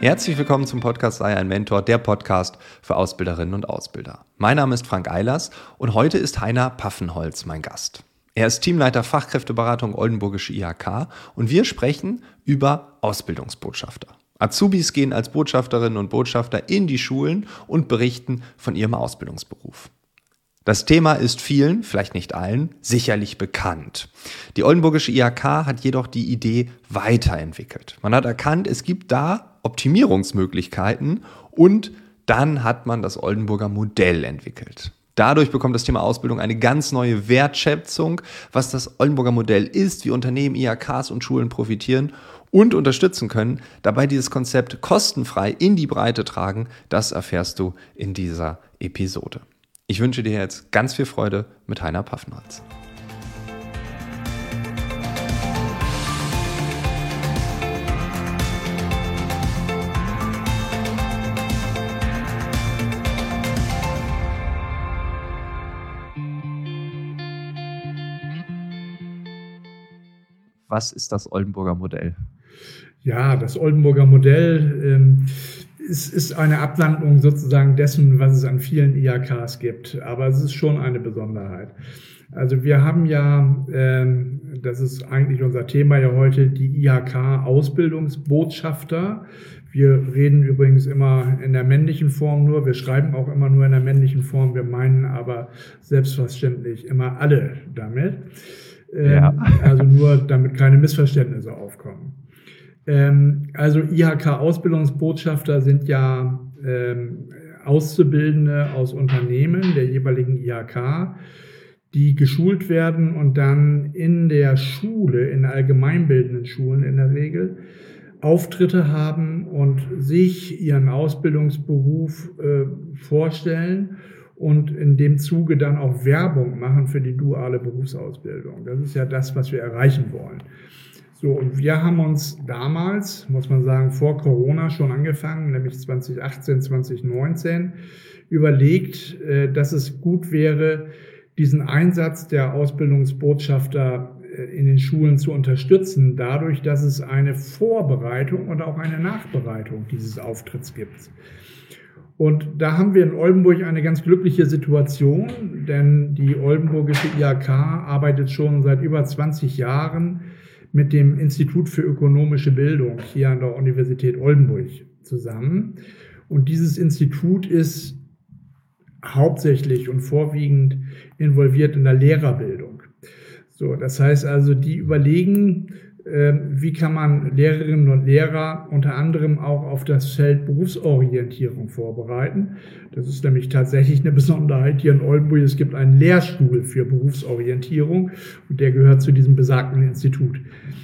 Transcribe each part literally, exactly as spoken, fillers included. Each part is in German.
Herzlich willkommen zum Podcast Sei ein Mentor, der Podcast für Ausbilderinnen und Ausbilder. Mein Name ist Frank Eilers und heute ist Heiner Paffenholz mein Gast. Er ist Teamleiter Fachkräfteberatung Oldenburgische I H K und wir sprechen über Ausbildungsbotschafter. Azubis gehen als Botschafterinnen und Botschafter in die Schulen und berichten von ihrem Ausbildungsberuf. Das Thema ist vielen, vielleicht nicht allen, sicherlich bekannt. Die Oldenburgische I H K hat jedoch die Idee weiterentwickelt. Man hat erkannt, es gibt da Optimierungsmöglichkeiten und dann hat man das Oldenburger Modell entwickelt. Dadurch bekommt das Thema Ausbildung eine ganz neue Wertschätzung, was das Oldenburger Modell ist, wie Unternehmen, I H Ks und Schulen profitieren und unterstützen können, dabei dieses Konzept kostenfrei in die Breite tragen. Das erfährst du in dieser Episode. Ich wünsche dir jetzt ganz viel Freude mit Heiner Paffenholz. Was ist das Oldenburger Modell? Ja, das Oldenburger Modell ähm, ist, ist eine Abwandlung sozusagen dessen, was es an vielen I H Ks gibt. Aber es ist schon eine Besonderheit. Also wir haben ja, ähm, das ist eigentlich unser Thema ja heute, die I H K-Ausbildungsbotschafter. Wir reden übrigens immer in der männlichen Form nur. Wir schreiben auch immer nur in der männlichen Form. Wir meinen aber selbstverständlich immer alle damit. Ja. Also nur, damit keine Missverständnisse aufkommen. Ähm, also I H K-Ausbildungsbotschafter sind ja ähm, Auszubildende aus Unternehmen der jeweiligen I H K, die geschult werden und dann in der Schule, in allgemeinbildenden Schulen in der Regel, Auftritte haben und sich ihren Ausbildungsberuf äh, vorstellen und in dem Zuge dann auch Werbung machen für die duale Berufsausbildung. Das ist ja das, was wir erreichen wollen. So, und wir haben uns damals, muss man sagen, vor Corona schon angefangen, nämlich zwanzig achtzehn, zwanzig neunzehn, überlegt, dass es gut wäre, diesen Einsatz der Ausbildungsbotschafter in den Schulen zu unterstützen, dadurch, dass es eine Vorbereitung und auch eine Nachbereitung dieses Auftritts gibt. Und da haben wir in Oldenburg eine ganz glückliche Situation, denn die Oldenburgische I H K arbeitet schon seit über zwanzig Jahren mit dem Institut für ökonomische Bildung hier an der Universität Oldenburg zusammen. Und dieses Institut ist hauptsächlich und vorwiegend involviert in der Lehrerbildung. So, das heißt also, die überlegen, wie kann man Lehrerinnen und Lehrer unter anderem auch auf das Feld Berufsorientierung vorbereiten. Das ist nämlich tatsächlich eine Besonderheit hier in Oldenburg. Es gibt einen Lehrstuhl für Berufsorientierung und der gehört zu diesem besagten Institut.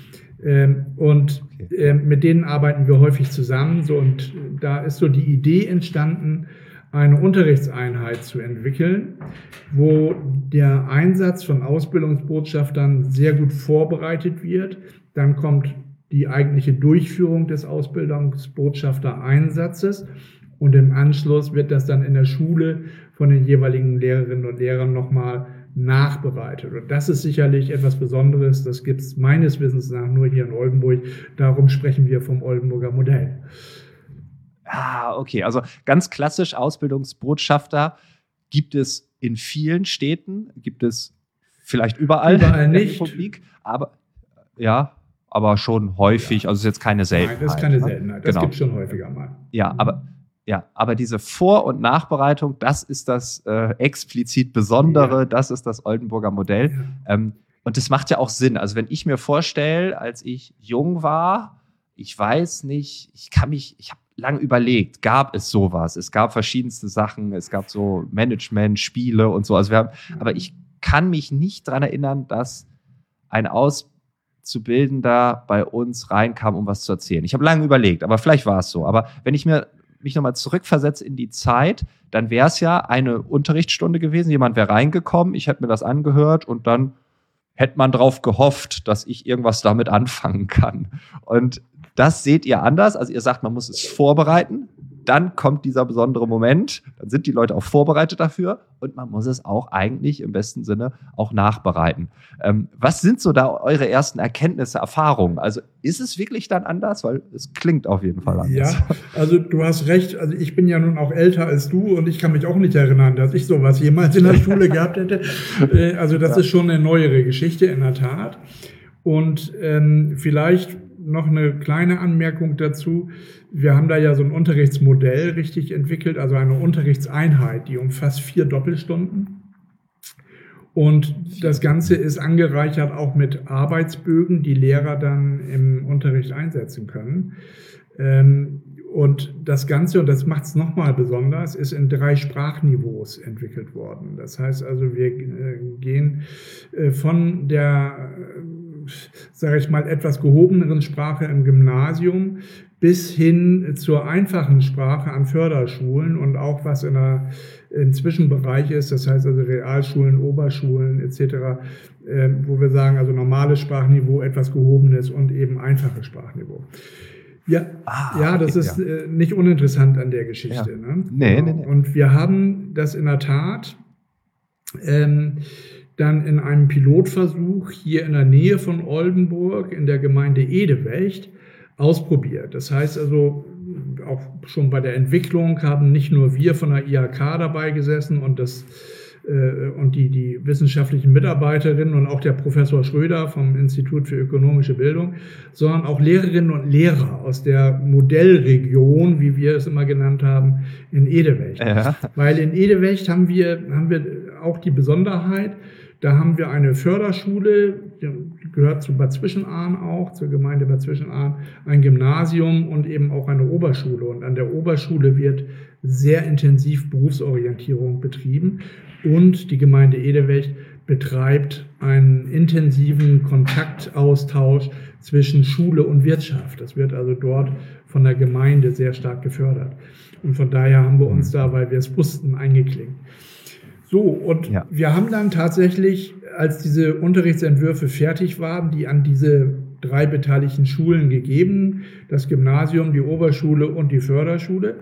Und mit denen arbeiten wir häufig zusammen. So, und da ist so die Idee entstanden, eine Unterrichtseinheit zu entwickeln, wo der Einsatz von Ausbildungsbotschaftern sehr gut vorbereitet wird. Dann kommt die eigentliche Durchführung des Ausbildungsbotschafter-Einsatzes und im Anschluss wird das dann in der Schule von den jeweiligen Lehrerinnen und Lehrern nochmal nachbereitet. Und das ist sicherlich etwas Besonderes. Das gibt es meines Wissens nach nur hier in Oldenburg. Darum sprechen wir vom Oldenburger Modell. Ah, okay. Also ganz klassisch Ausbildungsbotschafter gibt es in vielen Städten, gibt es vielleicht überall, überall in der nicht. Republik, aber ja, aber schon häufig, ja. Also es ist jetzt keine Seltenheit. Nein, das ist keine Seltenheit, das genau. Gibt es schon häufiger mal. Ja, aber ja, aber diese Vor- und Nachbereitung, das ist das äh, explizit Besondere, ja. Das ist das Oldenburger Modell. Ja. Ähm, und das macht ja auch Sinn. Also wenn ich mir vorstelle, als ich jung war, ich weiß nicht, ich kann mich, ich habe lange überlegt, gab es sowas? Es gab verschiedenste Sachen, es gab so Management, Spiele und so. Also wir haben, aber ich kann mich nicht daran erinnern, dass ein Auszubildender bei uns reinkam, um was zu erzählen. Ich habe lange überlegt, aber vielleicht war es so. Aber wenn ich mir mich nochmal zurückversetze in die Zeit, dann wäre es ja eine Unterrichtsstunde gewesen. Jemand wäre reingekommen, ich hätte mir das angehört und dann hätte man drauf gehofft, dass ich irgendwas damit anfangen kann. Und das seht ihr anders. Also ihr sagt, man muss es vorbereiten. Dann kommt dieser besondere Moment. Dann sind die Leute auch vorbereitet dafür. und man muss es auch eigentlich im besten Sinne auch nachbereiten. Ähm, was sind so da eure ersten Erkenntnisse, Erfahrungen? Also ist es wirklich dann anders? Weil es klingt auf jeden Fall anders. Ja, also du hast recht. Also ich bin ja nun auch älter als du und ich kann mich auch nicht erinnern, dass ich sowas jemals in der Schule gehabt hätte. Äh, also das ja. ist schon eine neuere Geschichte in der Tat. Und ähm, vielleicht noch eine kleine Anmerkung dazu. Wir haben da ja so ein Unterrichtsmodell richtig entwickelt, also eine Unterrichtseinheit, die umfasst vier Doppelstunden. Und das Ganze ist angereichert auch mit Arbeitsbögen, die Lehrer dann im Unterricht einsetzen können. Und das Ganze, und das macht es nochmal besonders, ist in drei Sprachniveaus entwickelt worden. Das heißt also, wir gehen von der, sage ich mal, etwas gehobeneren Sprache im Gymnasium bis hin zur einfachen Sprache an Förderschulen und auch was in der, im Zwischenbereich ist, das heißt also Realschulen, Oberschulen et cetera, äh, wo wir sagen, also normales Sprachniveau, etwas gehobenes und eben einfaches Sprachniveau. Ja, ah, ja, das okay, ist ja. Äh, nicht uninteressant an der Geschichte. Ja. Ne? Nee, nee, nee. Und wir haben das in der Tat ähm, dann in einem Pilotversuch hier in der Nähe von Oldenburg in der Gemeinde Edewecht ausprobiert. Das heißt also, auch schon bei der Entwicklung haben nicht nur wir von der I H K dabei gesessen und, das, äh, und die, die wissenschaftlichen Mitarbeiterinnen und auch der Professor Schröder vom Institut für ökonomische Bildung, sondern auch Lehrerinnen und Lehrer aus der Modellregion, wie wir es immer genannt haben, in Edewecht. Ja. Weil in Edewecht haben wir, haben wir auch die Besonderheit, da haben wir eine Förderschule, die gehört zu Bad Zwischenahn auch, zur Gemeinde Bad Zwischenahn, ein Gymnasium und eben auch eine Oberschule. Und an der Oberschule wird sehr intensiv Berufsorientierung betrieben. Und die Gemeinde Edewecht betreibt einen intensiven Kontaktaustausch zwischen Schule und Wirtschaft. Das wird also dort von der Gemeinde sehr stark gefördert. Und von daher haben wir uns da, weil wir es wussten, eingeklinkt. So, und ja. wir haben dann tatsächlich, als diese Unterrichtsentwürfe fertig waren, die an diese drei beteiligten Schulen gegeben, das Gymnasium, die Oberschule und die Förderschule,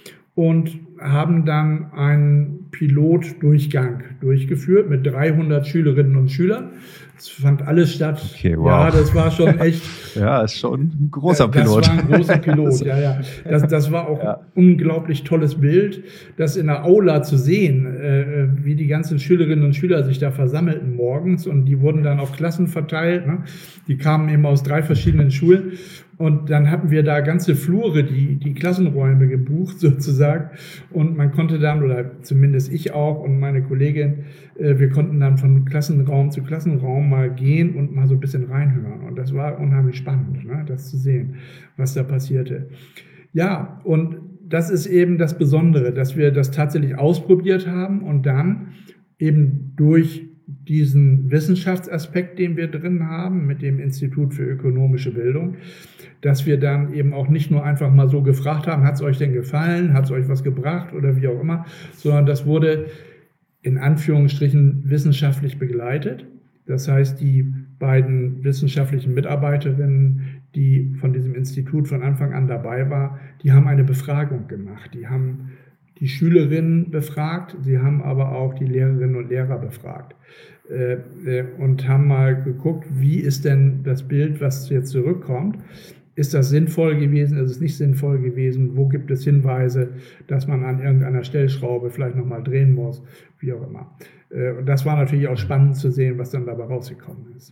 und haben dann einen Pilotdurchgang durchgeführt mit dreihundert Schülerinnen und Schülern. Es fand alles statt. Okay, wow. Ja, das war schon echt. Ja, ist schon ein großer Pilot. Das war ein großer Pilot, ja, ja. Das, das war auch ja. ein unglaublich tolles Bild, das in der Aula zu sehen, äh, wie die ganzen Schülerinnen und Schüler sich da versammelten morgens, und die wurden dann auf Klassen verteilt. Ne? Die kamen eben aus drei verschiedenen Schulen. Und dann hatten wir da ganze Flure, die, die Klassenräume gebucht sozusagen. Und man konnte dann, oder zumindest ich auch und meine Kollegin, äh, wir konnten dann von Klassenraum zu Klassenraum mal gehen und mal so ein bisschen reinhören. Und das war unheimlich spannend, ne, das zu sehen, was da passierte. Ja, und das ist eben das Besondere, dass wir das tatsächlich ausprobiert haben und dann eben durch diesen Wissenschaftsaspekt, den wir drin haben, mit dem Institut für ökonomische Bildung, dass wir dann eben auch nicht nur einfach mal so gefragt haben, hat es euch denn gefallen, hat es euch was gebracht oder wie auch immer, sondern das wurde in Anführungsstrichen wissenschaftlich begleitet. Das heißt, die beiden wissenschaftlichen Mitarbeiterinnen, die von diesem Institut von Anfang an dabei waren, die haben eine Befragung gemacht. Die haben die Schülerinnen befragt, sie haben aber auch die Lehrerinnen und Lehrer befragt äh, äh, und haben mal geguckt, wie ist denn das Bild, was jetzt zurückkommt. Ist das sinnvoll gewesen, ist es nicht sinnvoll gewesen, wo gibt es Hinweise, dass man an irgendeiner Stellschraube vielleicht nochmal drehen muss, wie auch immer. Äh, und das war natürlich auch spannend zu sehen, was dann dabei rausgekommen ist.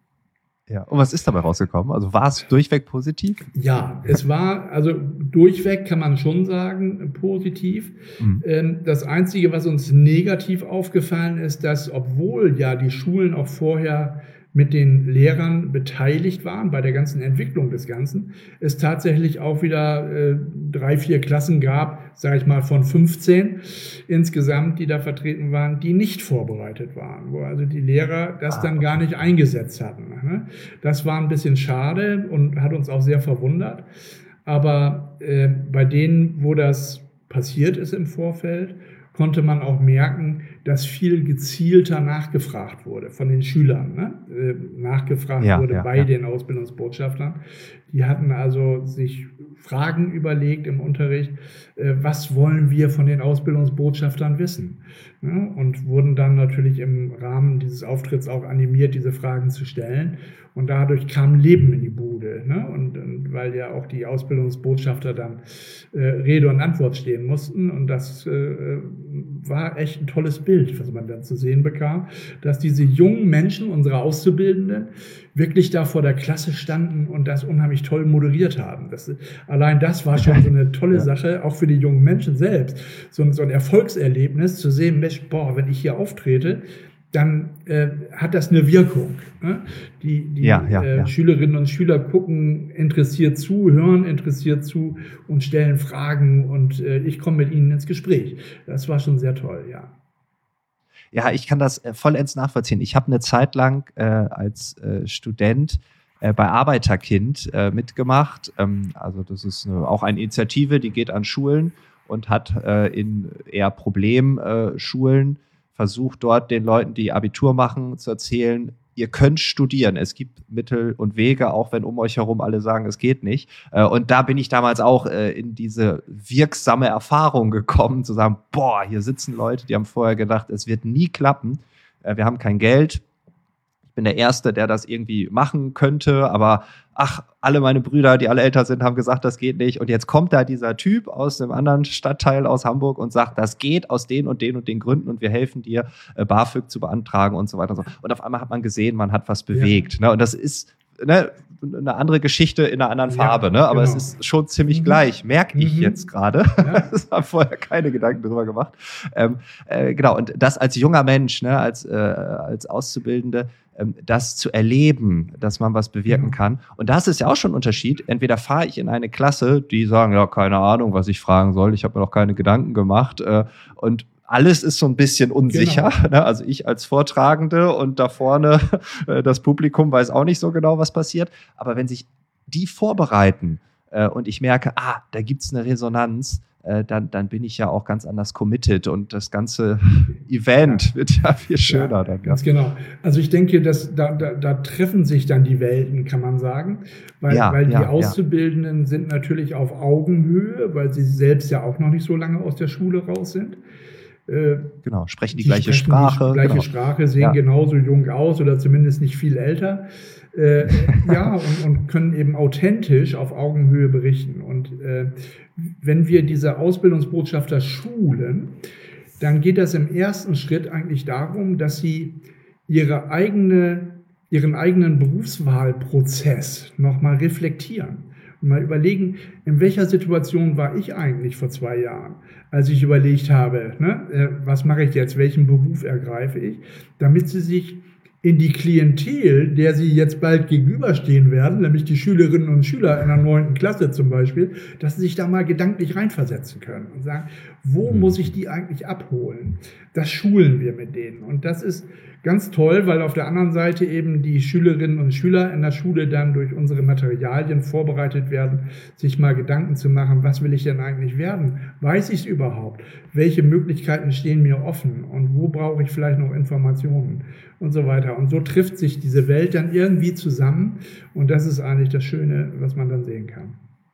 Ja, und was ist dabei rausgekommen? Also war es durchweg positiv? Ja, es war, also durchweg kann man schon sagen, positiv. Mhm. Das Einzige, was uns negativ aufgefallen ist, dass, obwohl ja die Schulen auch vorher mit den Lehrern beteiligt waren bei der ganzen Entwicklung des Ganzen, es tatsächlich auch wieder äh, drei, vier Klassen gab, sage ich mal von fünfzehn insgesamt, die da vertreten waren, die nicht vorbereitet waren, wo also die Lehrer das ah, dann okay. gar nicht eingesetzt hatten. Ne? Das war ein bisschen schade und hat uns auch sehr verwundert, aber äh, bei denen, wo das passiert ist im Vorfeld, konnte man auch merken, dass viel gezielter nachgefragt wurde von den Schülern, ne? äh, nachgefragt Ja, wurde ja, bei ja. den Ausbildungsbotschaftern. Die hatten also sich Fragen überlegt im Unterricht, äh, was wollen wir von den Ausbildungsbotschaftern wissen? Ne? Und wurden dann natürlich im Rahmen dieses Auftritts auch animiert, diese Fragen zu stellen. Und dadurch kam Leben in die Bude. Ne? Und, und weil ja auch die Ausbildungsbotschafter dann äh, Rede und Antwort stehen mussten. Und das äh, war echt ein tolles Bild, was man dann zu sehen bekam, dass diese jungen Menschen, unsere Auszubildenden, wirklich da vor der Klasse standen und das unheimlich toll moderiert haben. Das, allein das war schon so eine tolle ja. Sache, auch für die jungen Menschen selbst. So, so ein Erfolgserlebnis zu sehen, Mensch, boah, wenn ich hier auftrete, dann äh, hat das eine Wirkung. Ne? Die, die ja, ja, äh, ja. Schülerinnen und Schüler gucken interessiert zu, hören interessiert zu und stellen Fragen und äh, ich komme mit ihnen ins Gespräch. Das war schon sehr toll, ja. Ja, ich kann das vollends nachvollziehen. Ich habe eine Zeit lang äh, als äh, Student äh, bei Arbeiterkind äh, mitgemacht. Ähm, also das ist eine, auch eine Initiative, die geht an Schulen und hat äh, in eher Problemschulen äh, versucht, dort den Leuten, die Abitur machen, zu erzählen, ihr könnt studieren. Es gibt Mittel und Wege, auch wenn um euch herum alle sagen, es geht nicht. Und da bin ich damals auch in diese wirksame Erfahrung gekommen, zu sagen, boah, hier sitzen Leute, die haben vorher gedacht, es wird nie klappen. Wir haben kein Geld. Ich bin der Erste, der das irgendwie machen könnte, aber ach, alle meine Brüder, die alle älter sind, haben gesagt, das geht nicht. Und jetzt kommt da dieser Typ aus einem anderen Stadtteil aus Hamburg und sagt, das geht aus den und den und den Gründen und wir helfen dir, äh, BAföG zu beantragen und so weiter und so. Und auf einmal hat man gesehen, man hat was bewegt. Ja. Ne? Und das ist ne, eine andere Geschichte in einer anderen Farbe, ja, ne? Aber genau. Es ist schon ziemlich mhm. gleich, merke ich mhm. jetzt gerade. Ja. Ich habe vorher keine Gedanken darüber gemacht. Ähm, äh, genau, und das als junger Mensch, ne, als, äh, als Auszubildende, ähm, das zu erleben, dass man was bewirken mhm. kann. Und das ist ja auch schon ein Unterschied. Entweder fahre ich in eine Klasse, die sagen, ja, keine Ahnung, was ich fragen soll, ich habe mir noch keine Gedanken gemacht äh, und alles ist so ein bisschen unsicher. Genau. Ne? Also ich als Vortragende und da vorne äh, das Publikum weiß auch nicht so genau, was passiert. Aber wenn sich die vorbereiten äh, und ich merke, ah, da gibt's eine Resonanz, äh, dann, dann bin ich ja auch ganz anders committed und das ganze Event ja. wird ja viel schöner. Ja, dann, ganz ja. genau. Also ich denke, dass da, da, da treffen sich dann die Welten, kann man sagen. Weil, ja, weil die ja, Auszubildenden ja. sind natürlich auf Augenhöhe, weil sie selbst ja auch noch nicht so lange aus der Schule raus sind. Genau, sprechen die, die gleiche sprechen Sprache. Die gleiche genau. Sprache, sehen ja. genauso jung aus oder zumindest nicht viel älter. Äh, ja, und, und können eben authentisch auf Augenhöhe berichten. Und äh, wenn wir diese Ausbildungsbotschafter schulen, dann geht das im ersten Schritt eigentlich darum, dass sie ihre eigene, ihren eigenen Berufswahlprozess nochmal reflektieren. Und mal überlegen, in welcher Situation war ich eigentlich vor zwei Jahren, als ich überlegt habe, ne, äh, was mache ich jetzt, welchen Beruf ergreife ich, damit sie sich in die Klientel, der sie jetzt bald gegenüberstehen werden, nämlich die Schülerinnen und Schüler in der neunten Klasse zum Beispiel, dass sie sich da mal gedanklich reinversetzen können und sagen, wo mhm. muss ich die eigentlich abholen? Das schulen wir mit denen. Und das ist ganz toll, weil auf der anderen Seite eben die Schülerinnen und Schüler in der Schule dann durch unsere Materialien vorbereitet werden, sich mal Gedanken zu machen, was will ich denn eigentlich werden? Weiß ich es überhaupt? Welche Möglichkeiten stehen mir offen? Und wo brauche ich vielleicht noch Informationen? Und so weiter. Und so trifft sich diese Welt dann irgendwie zusammen. Und das ist eigentlich das Schöne, was man dann sehen kann.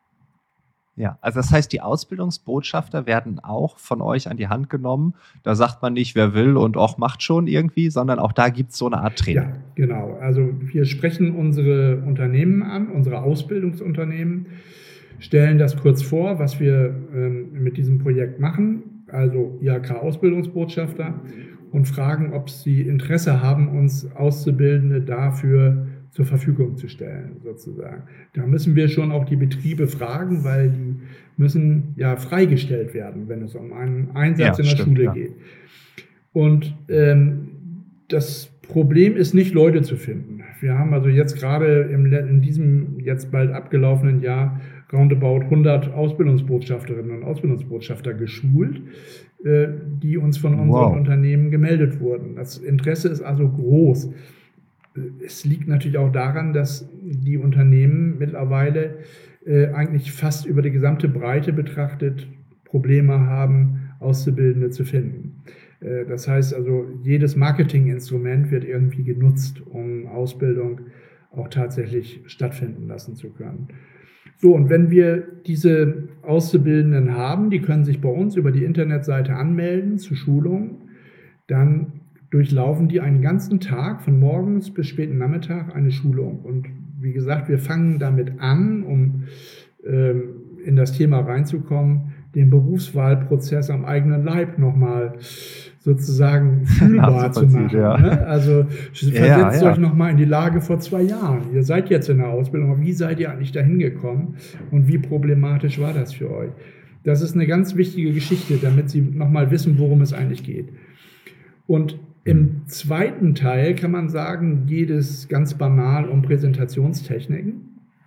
Ja, also das heißt, die Ausbildungsbotschafter werden auch von euch an die Hand genommen. Da sagt man nicht, wer will und auch macht schon irgendwie, sondern auch da gibt es so eine Art Training. Ja, genau. Also wir sprechen unsere Unternehmen an, unsere Ausbildungsunternehmen, stellen das kurz vor, was wir ähm, mit diesem Projekt machen, also I H K-Ausbildungsbotschafter, und fragen, ob sie Interesse haben, uns Auszubildende dafür zur Verfügung zu stellen, sozusagen. Da müssen wir schon auch die Betriebe fragen, weil die müssen ja freigestellt werden, wenn es um einen Einsatz ja, in der stimmt, Schule ja. geht. Und ähm, das Problem ist nicht, Leute zu finden. Wir haben also jetzt gerade im, in diesem jetzt bald abgelaufenen Jahr roundabout hundert Ausbildungsbotschafterinnen und Ausbildungsbotschafter geschult, äh, die uns von unseren wow. Unternehmen gemeldet wurden. Das Interesse ist also groß. Es liegt natürlich auch daran, dass die Unternehmen mittlerweile äh, eigentlich fast über die gesamte Breite betrachtet Probleme haben, Auszubildende zu finden. Das heißt also, jedes Marketinginstrument wird irgendwie genutzt, um Ausbildung auch tatsächlich stattfinden lassen zu können. So, und wenn wir diese Auszubildenden haben, die können sich bei uns über die Internetseite anmelden zu Schulungen, dann durchlaufen die einen ganzen Tag von morgens bis späten Nachmittag eine Schulung. Und wie gesagt, wir fangen damit an, um ähm, in das Thema reinzukommen, den Berufswahlprozess am eigenen Leib nochmal sozusagen fühlbar zu machen. Ja. Ne? Also versetzt ja, ja. euch nochmal in die Lage vor zwei Jahren. Ihr seid jetzt in der Ausbildung, aber wie seid ihr eigentlich dahin gekommen und wie problematisch war das für euch? Das ist eine ganz wichtige Geschichte, damit Sie nochmal wissen, worum es eigentlich geht. Und im zweiten Teil kann man sagen, geht es ganz banal um Präsentationstechniken.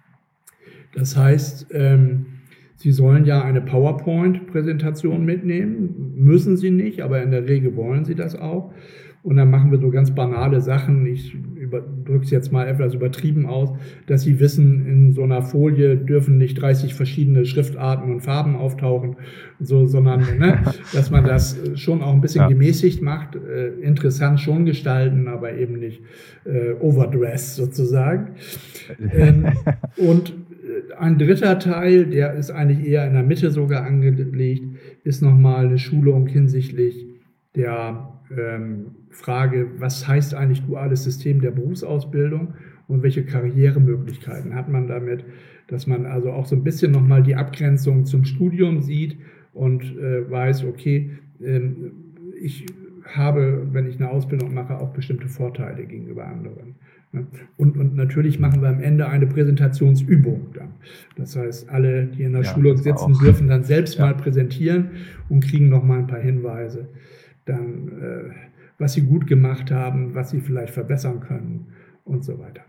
Das heißt, ähm, Sie sollen ja eine PowerPoint-Präsentation mitnehmen, müssen Sie nicht, aber in der Regel wollen Sie das auch. Und dann machen wir so ganz banale Sachen, ich drücke es jetzt mal etwas übertrieben aus, dass Sie wissen, in so einer Folie dürfen nicht dreißig verschiedene Schriftarten und Farben auftauchen, so, sondern ne, dass man das schon auch ein bisschen ja. gemäßigt macht, äh, interessant schon gestalten, aber eben nicht äh, overdressed sozusagen. Ähm, und ein dritter Teil, der ist eigentlich eher in der Mitte sogar angelegt, ist nochmal eine Schulung hinsichtlich der ähm, Frage, was heißt eigentlich duales System der Berufsausbildung und welche Karrieremöglichkeiten hat man damit, dass man also auch so ein bisschen nochmal die Abgrenzung zum Studium sieht und äh, weiß, okay, äh, ich habe, wenn ich eine Ausbildung mache, auch bestimmte Vorteile gegenüber anderen. Und, und natürlich machen wir am Ende eine Präsentationsübung dann. Das heißt, alle, die in der ja, Schulung sitzen, auch. dürfen dann selbst ja. mal präsentieren und kriegen noch mal ein paar Hinweise, dann, äh, was sie gut gemacht haben, was sie vielleicht verbessern können und so weiter.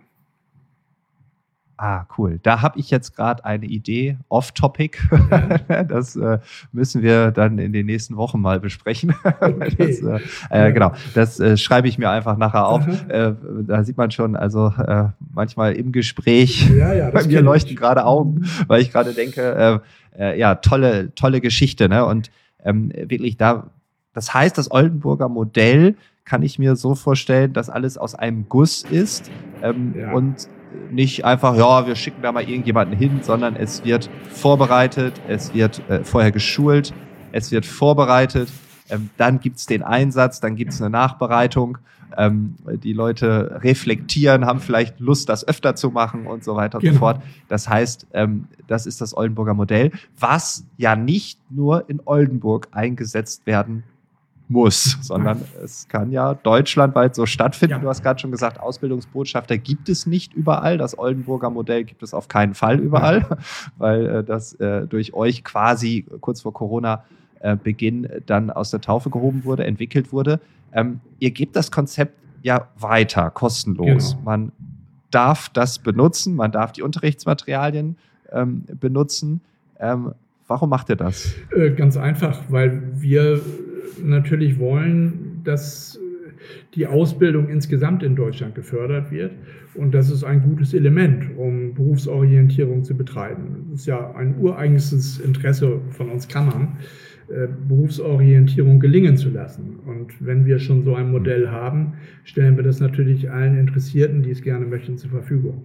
Ah, cool. Da habe ich jetzt gerade eine Idee, off-topic. Ja. Das äh, müssen wir dann in den nächsten Wochen mal besprechen. Okay. Das, äh, äh, genau, das äh, schreibe ich mir einfach nachher auf. Äh, da sieht man schon, also äh, manchmal im Gespräch, ja, ja, bei mir leuchten gerade Augen, weil ich gerade denke, äh, äh, ja, tolle, tolle Geschichte. Ne? Und ähm, wirklich da, das heißt, das Oldenburger Modell kann ich mir so vorstellen, dass alles aus einem Guss ist ähm, ja. und nicht einfach, ja, wir schicken da mal irgendjemanden hin, sondern es wird vorbereitet, es wird äh, vorher geschult, es wird vorbereitet, ähm, dann gibt's den Einsatz, dann gibt's eine Nachbereitung, ähm, die Leute reflektieren, haben vielleicht Lust, das öfter zu machen und so weiter und genau. so fort. Das heißt, ähm, das ist das Oldenburger Modell, was ja nicht nur in Oldenburg eingesetzt werden muss, sondern es kann ja deutschlandweit so stattfinden. Ja. Du hast gerade schon gesagt, Ausbildungsbotschafter gibt es nicht überall. Das Oldenburger Modell gibt es auf keinen Fall überall, ja. weil äh, das äh, durch euch quasi kurz vor Corona-Beginn äh, dann aus der Taufe gehoben wurde, entwickelt wurde. Ähm, ihr gebt das Konzept ja weiter, kostenlos. Genau. Man darf das benutzen, man darf die Unterrichtsmaterialien ähm, benutzen. Ähm, warum macht ihr das? Äh, ganz einfach, weil wir natürlich wollen, dass die Ausbildung insgesamt in Deutschland gefördert wird und das ist ein gutes Element, um Berufsorientierung zu betreiben. Das ist ja ein ureigenstes Interesse von uns Kammern, Berufsorientierung gelingen zu lassen. Und wenn wir schon so ein Modell haben, stellen wir das natürlich allen Interessierten, die es gerne möchten, zur Verfügung.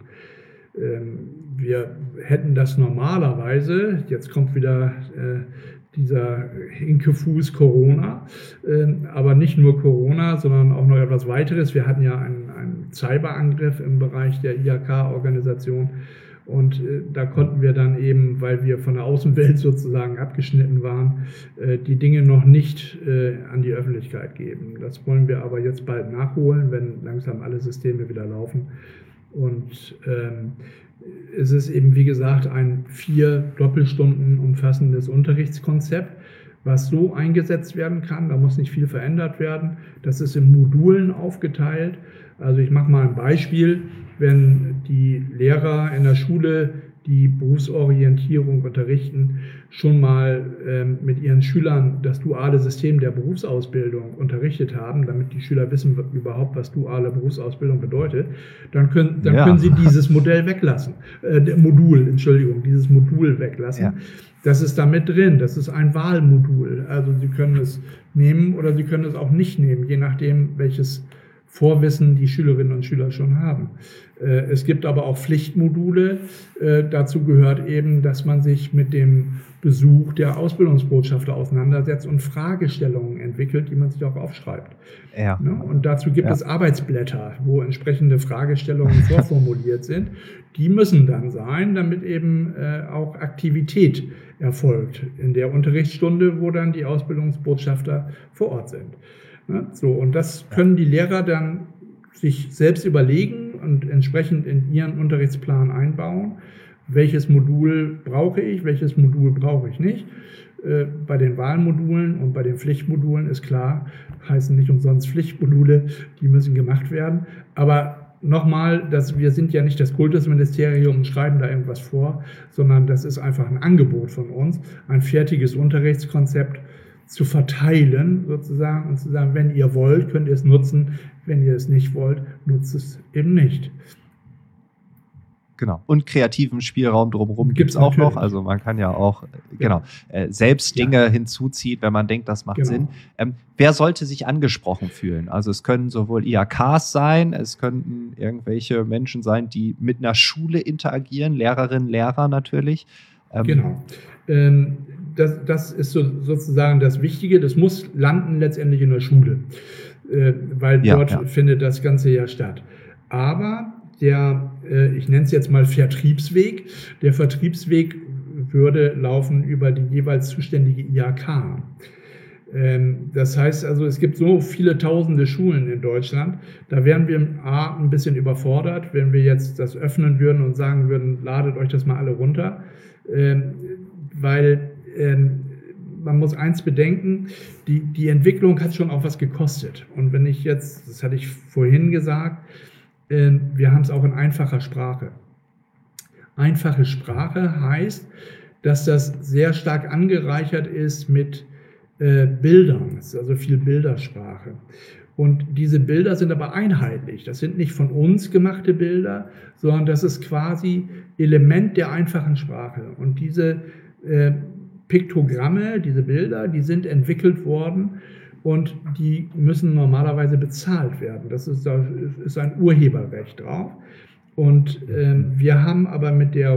Wir hätten das normalerweise, jetzt kommt wieder dieser Hinkefuß Corona, aber nicht nur Corona, sondern auch noch etwas weiteres. Wir hatten ja einen, einen Cyberangriff im Bereich der I H K-Organisation und da konnten wir dann eben, weil wir von der Außenwelt sozusagen abgeschnitten waren, die Dinge noch nicht an die Öffentlichkeit geben. Das wollen wir aber jetzt bald nachholen, wenn langsam alle Systeme wieder laufen. Und ähm, es ist eben, wie gesagt, ein vier Doppelstunden umfassendes Unterrichtskonzept, was so eingesetzt werden kann. Da muss nicht viel verändert werden. Das ist in Modulen aufgeteilt. Also ich mache mal ein Beispiel. Wenn die Lehrer in der Schule die Berufsorientierung unterrichten, schon mal ähm, mit ihren Schülern das duale System der Berufsausbildung unterrichtet haben, damit die Schüler wissen überhaupt, was duale Berufsausbildung bedeutet, dann können, dann ja. können sie dieses Modell weglassen, äh, Modul, Entschuldigung, dieses Modul weglassen. Ja. Das ist da mit drin, das ist ein Wahlmodul. Also Sie können es nehmen oder Sie können es auch nicht nehmen, je nachdem, welches Vorwissen die Schülerinnen und Schüler schon haben. Es gibt aber auch Pflichtmodule. Dazu gehört eben, dass man sich mit dem Besuch der Ausbildungsbotschafter auseinandersetzt und Fragestellungen entwickelt, die man sich auch aufschreibt. Ja. Und dazu gibt ja. es Arbeitsblätter, wo entsprechende Fragestellungen vorformuliert sind. Die müssen dann sein, damit eben auch Aktivität erfolgt in der Unterrichtsstunde, wo dann die Ausbildungsbotschafter vor Ort sind. So, und das können die Lehrer dann sich selbst überlegen und entsprechend in ihren Unterrichtsplan einbauen. Welches Modul brauche ich, welches Modul brauche ich nicht. Äh, bei den Wahlmodulen und bei den Pflichtmodulen ist klar, heißen nicht umsonst Pflichtmodule, die müssen gemacht werden. Aber nochmal, dass wir sind ja nicht das Kultusministerium und schreiben da irgendwas vor, sondern das ist einfach ein Angebot von uns, ein fertiges Unterrichtskonzept zu verteilen sozusagen und zu sagen, wenn ihr wollt, könnt ihr es nutzen, wenn ihr es nicht wollt, nutzt es eben nicht. Genau. Und kreativen Spielraum drumherum gibt es auch noch. Also man kann ja auch genau äh, selbst Dinge ja. hinzuziehen, wenn man denkt, das macht genau. Sinn. Ähm, wer sollte sich angesprochen fühlen? Also es können sowohl I H Ks sein, es könnten irgendwelche Menschen sein, die mit einer Schule interagieren, Lehrerinnen, Lehrer natürlich. Ähm, genau. Ähm, das, das ist so, sozusagen das Wichtige. Das muss landen letztendlich in der Schule, äh, weil ja, dort ja. findet das Ganze ja statt. Aber der, äh, ich nenne es jetzt mal Vertriebsweg, der Vertriebsweg würde laufen über die jeweils zuständige I H K. Ähm, das heißt also, es gibt so viele tausende Schulen in Deutschland, da wären wir A, ein bisschen überfordert, wenn wir jetzt das öffnen würden und sagen würden, ladet euch das mal alle runter, ähm, weil ähm, man muss eins bedenken, die, die Entwicklung hat schon auch was gekostet. Und wenn ich jetzt, das hatte ich vorhin gesagt, wir haben es auch in einfacher Sprache. Einfache Sprache heißt, dass das sehr stark angereichert ist mit äh, Bildern. Es ist also viel Bildersprache. Und diese Bilder sind aber einheitlich. Das sind nicht von uns gemachte Bilder, sondern das ist quasi Element der einfachen Sprache. Und diese äh, Piktogramme, diese Bilder, die sind entwickelt worden und die müssen normalerweise bezahlt werden. Das ist, da ist ein Urheberrecht drauf. Und ähm, wir haben aber mit der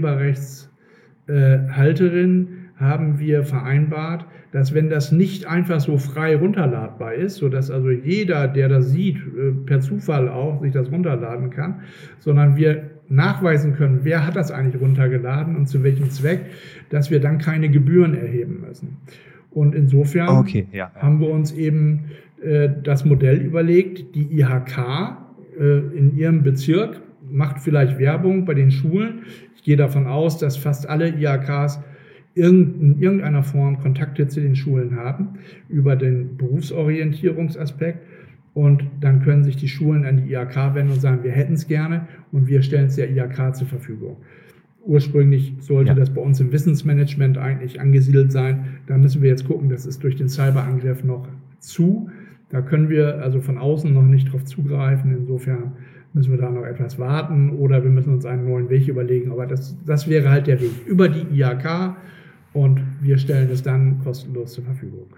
Urheberrechtshalterin äh, haben wir vereinbart, dass wenn das nicht einfach so frei runterladbar ist, sodass also jeder, der das sieht, äh, per Zufall auch sich das runterladen kann, sondern wir nachweisen können, wer hat das eigentlich runtergeladen und zu welchem Zweck, dass wir dann keine Gebühren erheben müssen. Und insofern okay, ja, ja. haben wir uns eben äh, das Modell überlegt, die I H K äh, in ihrem Bezirk macht vielleicht Werbung bei den Schulen. Ich gehe davon aus, dass fast alle I H Ks in irgendeiner Form Kontakte zu den Schulen haben über den Berufsorientierungsaspekt. Und dann können sich die Schulen an die I H K wenden und sagen, wir hätten es gerne und wir stellen es der I H K zur Verfügung. Ursprünglich sollte ja. das bei uns im Wissensmanagement eigentlich angesiedelt sein. Da müssen wir jetzt gucken, das ist durch den Cyberangriff noch zu. Da können wir also von außen noch nicht drauf zugreifen. Insofern müssen wir da noch etwas warten oder wir müssen uns einen neuen Weg überlegen. Aber das, das wäre halt der Weg über die I H K und wir stellen es dann kostenlos zur Verfügung.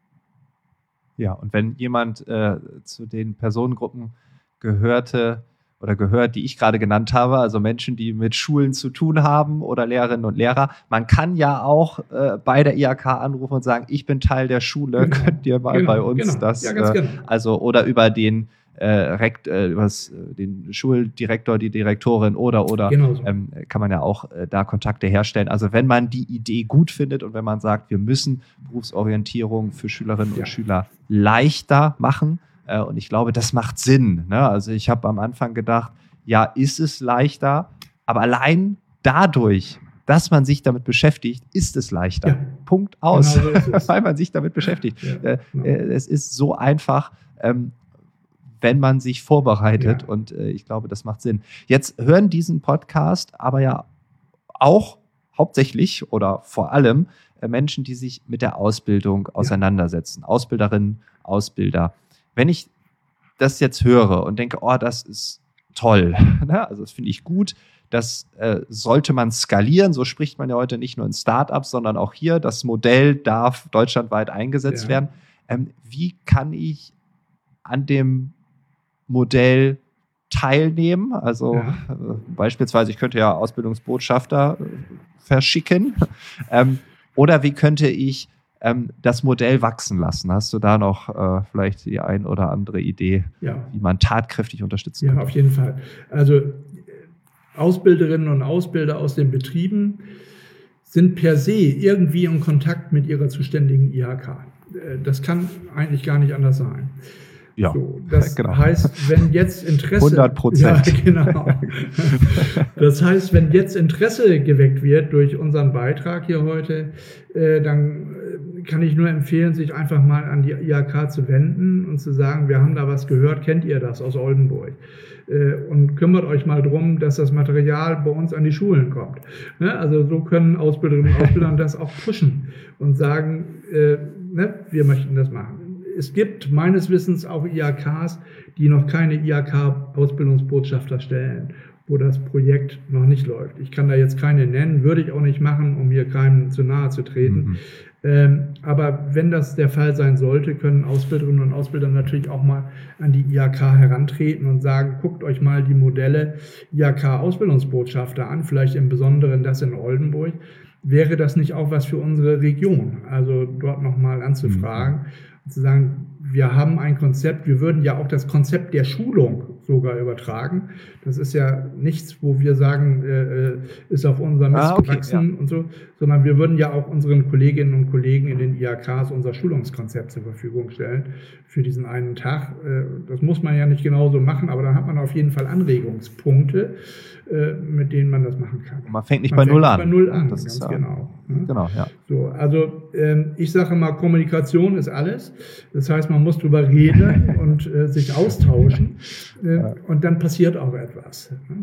Ja, und wenn jemand äh, zu den Personengruppen gehörte, oder gehört, die ich gerade genannt habe, also Menschen, die mit Schulen zu tun haben oder Lehrerinnen und Lehrer. Man kann ja auch äh, bei der I H K anrufen und sagen, ich bin Teil der Schule, genau. könnt ihr mal genau, bei uns genau. das, ja, ganz äh, genau. also oder über den äh, Rekt, äh, übers, äh, den Schuldirektor, die Direktorin oder oder genau so. ähm, kann man ja auch äh, da Kontakte herstellen. Also wenn man die Idee gut findet und wenn man sagt, wir müssen Berufsorientierung für Schülerinnen ja. und Schüler leichter machen. Und ich glaube, das macht Sinn. Ne? Also ich habe am Anfang gedacht, ja, ist es leichter, aber allein dadurch, dass man sich damit beschäftigt, ist es leichter. Ja. Punkt aus, genau so ist es. Weil man sich damit beschäftigt. Ja, genau. Es ist so einfach, wenn man sich vorbereitet ja. und ich glaube, das macht Sinn. Jetzt hören diesen Podcast aber ja auch hauptsächlich oder vor allem äh, Menschen, die sich mit der Ausbildung auseinandersetzen. Ja. Ausbilderinnen, Ausbilder. Wenn ich das jetzt höre und denke, oh, das ist toll, ne? Also das finde ich gut, das äh, sollte man skalieren, so spricht man ja heute nicht nur in Startups, sondern auch hier, das Modell darf deutschlandweit eingesetzt ja. werden. Ähm, wie kann ich an dem Modell teilnehmen? Also ja. äh, beispielsweise, ich könnte ja Ausbildungsbotschafter äh, verschicken. ähm, oder wie könnte ich ähm, das Modell wachsen lassen? Hast du da noch äh, vielleicht die ein oder andere Idee, ja. wie man tatkräftig unterstützen kann? Ja, auf jeden Fall. Also Ausbilderinnen und Ausbilder aus den Betrieben sind per se irgendwie in Kontakt mit ihrer zuständigen I H K. Das kann eigentlich gar nicht anders sein. Ja, so, das genau. heißt, wenn jetzt Interesse... hundert Prozent. Ja, genau. Das heißt, wenn jetzt Interesse geweckt wird durch unseren Beitrag hier heute, äh, dann kann ich nur empfehlen, sich einfach mal an die I H K zu wenden und zu sagen, wir haben da was gehört, kennt ihr das aus Oldenburg? Und kümmert euch mal drum, dass das Material bei uns an die Schulen kommt. Ne? Also so können Ausbilderinnen und Ausbilder das auch pushen und sagen, äh, ne, wir möchten das machen. Es gibt meines Wissens auch I H Ks, die noch keine I H K-Ausbildungsbotschafter stellen, wo das Projekt noch nicht läuft. Ich kann da jetzt keine nennen, würde ich auch nicht machen, um hier keinem zu nahe zu treten. Mhm. Ähm, aber wenn das der Fall sein sollte, können Ausbilderinnen und Ausbilder natürlich auch mal an die I H K herantreten und sagen, guckt euch mal die Modelle I H K-Ausbildungsbotschafter an, vielleicht im Besonderen das in Oldenburg. Wäre das nicht auch was für unsere Region? Also dort nochmal anzufragen und zu sagen, wir haben ein Konzept, wir würden ja auch das Konzept der Schulung sogar übertragen. Das ist ja nichts, wo wir sagen, äh, ist auf unserem Mist ah, okay, gewachsen ja. und so, sondern wir würden ja auch unseren Kolleginnen und Kollegen in den I H Ks unser Schulungskonzept zur Verfügung stellen für diesen einen Tag. Äh, das muss man ja nicht genauso machen, aber dann hat man auf jeden Fall Anregungspunkte, äh, mit denen man das machen kann. Man fängt nicht man bei Null an. Bei Null an, das ganz ist, genau. Ne? Genau, ja. So, also ähm, ich sage mal, Kommunikation ist alles. Das heißt, man muss drüber reden und äh, sich austauschen äh, ja. und dann passiert auch etwas. Ne?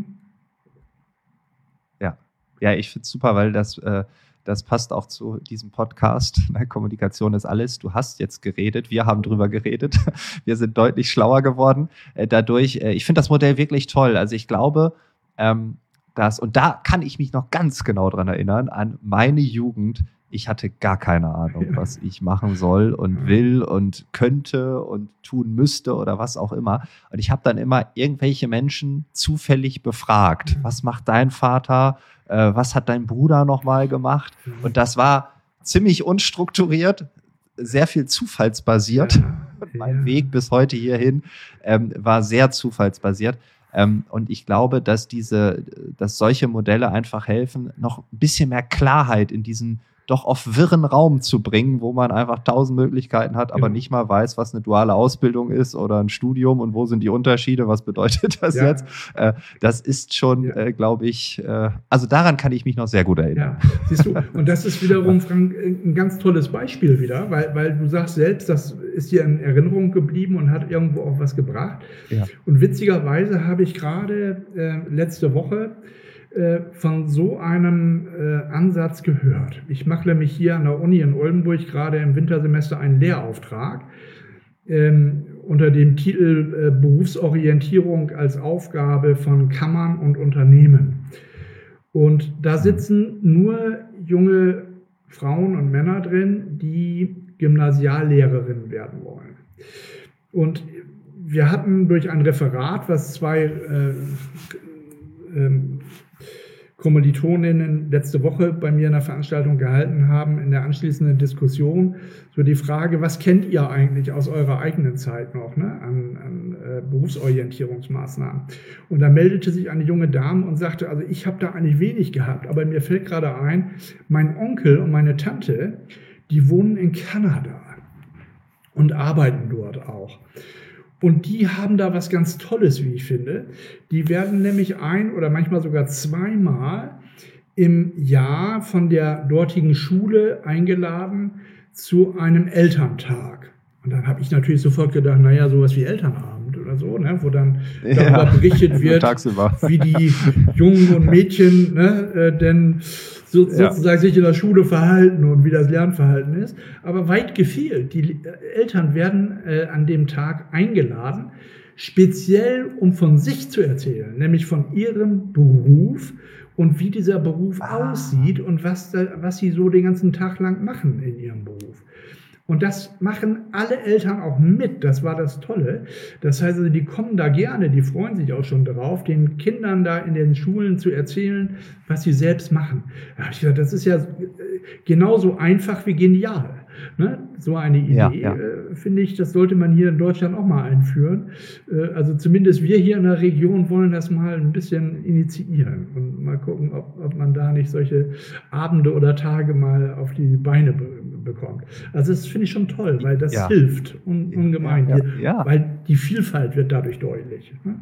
Ja, ja, ich finde es super, weil das, äh, das passt auch zu diesem Podcast. Kommunikation ist alles. Du hast jetzt geredet, wir haben drüber geredet. Wir sind deutlich schlauer geworden äh, dadurch. Äh, ich finde das Modell wirklich toll. Also ich glaube, ähm, dass, und da kann ich mich noch ganz genau dran erinnern, an meine Jugend. Ich hatte gar keine Ahnung, ja. was ich machen soll und will und könnte und tun müsste oder was auch immer. Und ich habe dann immer irgendwelche Menschen zufällig befragt. Was macht dein Vater? Äh, was hat dein Bruder nochmal gemacht? Und das war ziemlich unstrukturiert, sehr viel zufallsbasiert. Ja. Mein ja. Weg bis heute hierhin ähm, war sehr zufallsbasiert. Ähm, und ich glaube, dass diese, dass solche Modelle einfach helfen, noch ein bisschen mehr Klarheit in diesen doch auf wirren Raum zu bringen, wo man einfach tausend Möglichkeiten hat, aber ja. nicht mal weiß, was eine duale Ausbildung ist oder ein Studium und wo sind die Unterschiede, was bedeutet das ja. jetzt? Äh, das ist schon, ja. äh, glaube ich, äh, also daran kann ich mich noch sehr gut erinnern. Ja, siehst du, und das ist wiederum, Frank, ein ganz tolles Beispiel wieder, weil, weil du sagst selbst, das ist dir in Erinnerung geblieben und hat irgendwo auch was gebracht. Ja. Und witzigerweise habe ich gerade äh, letzte Woche von so einem äh, Ansatz gehört. Ich mache nämlich hier an der Uni in Oldenburg gerade im Wintersemester einen Lehrauftrag ähm, unter dem Titel äh, Berufsorientierung als Aufgabe von Kammern und Unternehmen. Und da sitzen nur junge Frauen und Männer drin, die Gymnasiallehrerinnen werden wollen. Und wir hatten durch ein Referat, was zwei äh, äh, Kommilitoninnen letzte Woche bei mir in der Veranstaltung gehalten haben, in der anschließenden Diskussion, so die Frage, was kennt ihr eigentlich aus eurer eigenen Zeit noch, ne, an, an äh, Berufsorientierungsmaßnahmen? Und da meldete sich eine junge Dame und sagte, also ich habe da eigentlich wenig gehabt, aber mir fällt gerade ein, mein Onkel und meine Tante, die wohnen in Kanada und arbeiten dort auch. Und die haben da was ganz Tolles, wie ich finde. Die werden nämlich ein oder manchmal sogar zweimal im Jahr von der dortigen Schule eingeladen zu einem Elterntag. Und dann habe ich natürlich sofort gedacht, naja, sowas wie Elternabend oder so, ne, wo dann darüber ja, berichtet wird, tagsüber. wie die Jungen und Mädchen ne, äh, denn so, ja. sozusagen sich in der Schule verhalten und wie das Lernverhalten ist. Aber weit gefehlt. Die Eltern werden äh, an dem Tag eingeladen, speziell um von sich zu erzählen, nämlich von ihrem Beruf und wie dieser Beruf ah. aussieht und was, da, was sie so den ganzen Tag lang machen in ihrem Beruf. Und das machen alle Eltern auch mit. Das war das Tolle. Das heißt, also, die kommen da gerne, die freuen sich auch schon darauf, den Kindern da in den Schulen zu erzählen, was sie selbst machen. Da habe ich gesagt, das ist ja genauso einfach wie genial. Ne? So eine Idee, ja, ja. äh, finde ich, das sollte man hier in Deutschland auch mal einführen. Äh, also zumindest wir hier in der Region wollen das mal ein bisschen initiieren und mal gucken, ob, ob man da nicht solche Abende oder Tage mal auf die Beine be- bekommt. Also das finde ich schon toll, weil das ja. hilft un- ungemein, ja, ja, ja. weil die Vielfalt wird dadurch deutlich. Ne?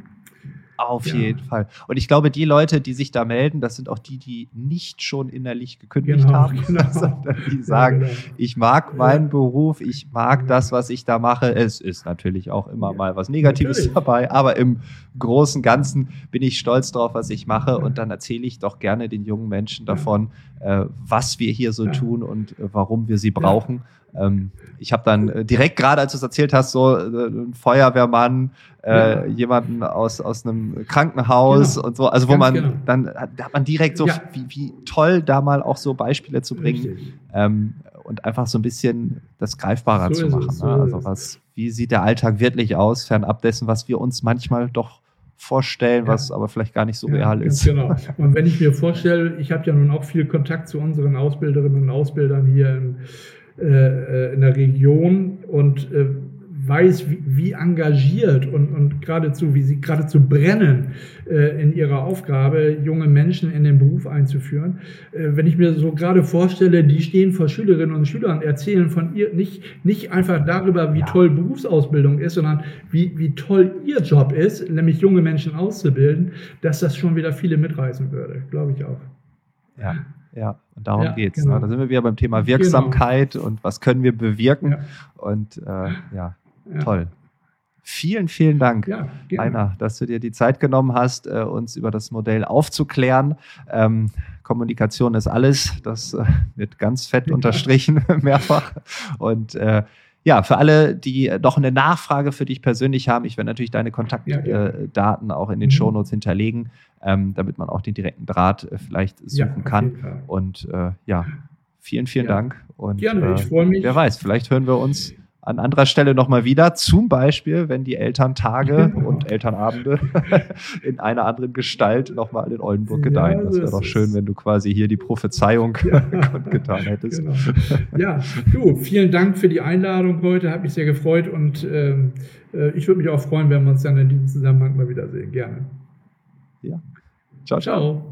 Auf ja. jeden Fall. Und ich glaube, die Leute, die sich da melden, das sind auch die, die nicht schon innerlich gekündigt genau, haben, genau. sondern die sagen, ja, genau. ich mag meinen ja. Beruf, ich mag ja. das, was ich da mache. Es ist natürlich auch immer ja. mal was Negatives natürlich. dabei, aber im Großen und Ganzen bin ich stolz drauf, was ich mache. Ja. Und dann erzähle ich doch gerne den jungen Menschen davon, ja. äh, was wir hier so ja. tun und äh, warum wir sie brauchen. Ja. Ähm, ich habe dann äh, direkt gerade, als du es erzählt hast, so äh, ein Feuerwehrmann, äh, ja. jemanden aus, aus einem Krankenhaus genau. und so, also wo Ganz man genau. dann da hat man direkt so, ja. wie, wie toll da mal auch so Beispiele zu bringen ähm, und einfach so ein bisschen das greifbarer so zu machen. Es, so ne? Also was, wie sieht der Alltag wirklich aus, fernab dessen, was wir uns manchmal doch vorstellen, ja. was aber vielleicht gar nicht so ja, real ist. Genau. Und wenn ich mir vorstelle, ich habe ja nun auch viel Kontakt zu unseren Ausbilderinnen und Ausbildern hier in, äh, in der Region und äh, weiß, wie, wie engagiert und, und geradezu, wie sie geradezu brennen äh, in ihrer Aufgabe, junge Menschen in den Beruf einzuführen. Äh, wenn ich mir so gerade vorstelle, die stehen vor Schülerinnen und Schülern, erzählen von ihr nicht, nicht einfach darüber, wie ja. toll Berufsausbildung ist, sondern wie, wie toll ihr Job ist, nämlich junge Menschen auszubilden, dass das schon wieder viele mitreißen würde, glaube ich auch. Ja. Ja, und darum ja, geht's. Genau. Ne? Da sind wir wieder beim Thema Wirksamkeit genau. und was können wir bewirken. Ja. Und äh, ja, ja, toll. Vielen, vielen Dank, ja, Heiner, dass du dir die Zeit genommen hast, äh, uns über das Modell aufzuklären. Ähm, Kommunikation ist alles. Das äh, wird ganz fett ja. unterstrichen, mehrfach. Und äh, ja, für alle, die noch eine Nachfrage für dich persönlich haben, ich werde natürlich deine Kontaktdaten ja, ja. äh, auch in den mhm. Shownotes hinterlegen, ähm, damit man auch den direkten Draht äh, vielleicht suchen ja, kann. Und äh, ja, vielen, vielen ja. Dank. Und, Gerne, ich freue mich. Äh, wer weiß, vielleicht hören wir uns an anderer Stelle nochmal wieder, zum Beispiel, wenn die Elterntage genau. und Elternabende in einer anderen Gestalt nochmal in Oldenburg gedeihen. Ja, das wäre doch schön, wenn du quasi hier die Prophezeiung ja. getan hättest. Genau. Ja, du, vielen Dank für die Einladung heute, hat mich sehr gefreut und ähm, ich würde mich auch freuen, wenn wir uns dann in diesem Zusammenhang mal wiedersehen. Gerne. Ja. Ciao, ciao. Ciao.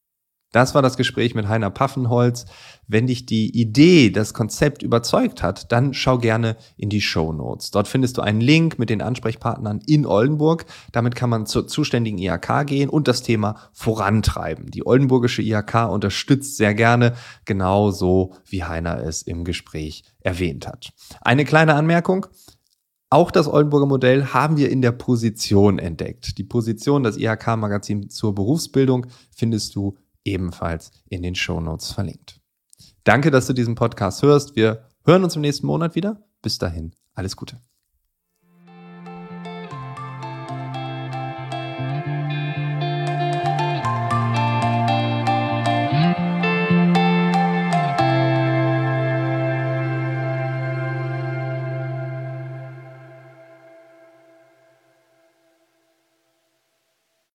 Das war das Gespräch mit Heiner Paffenholz. Wenn dich die Idee, das Konzept überzeugt hat, dann schau gerne in die Shownotes. Dort findest du einen Link mit den Ansprechpartnern in Oldenburg. Damit kann man zur zuständigen I H K gehen und das Thema vorantreiben. Die oldenburgische I H K unterstützt sehr gerne, genauso wie Heiner es im Gespräch erwähnt hat. Eine kleine Anmerkung. Auch das Oldenburger Modell haben wir in der Position entdeckt. Die Position, das I H K-Magazin zur Berufsbildung, findest du ebenfalls in den Shownotes verlinkt. Danke, dass du diesen Podcast hörst. Wir hören uns im nächsten Monat wieder. Bis dahin, alles Gute.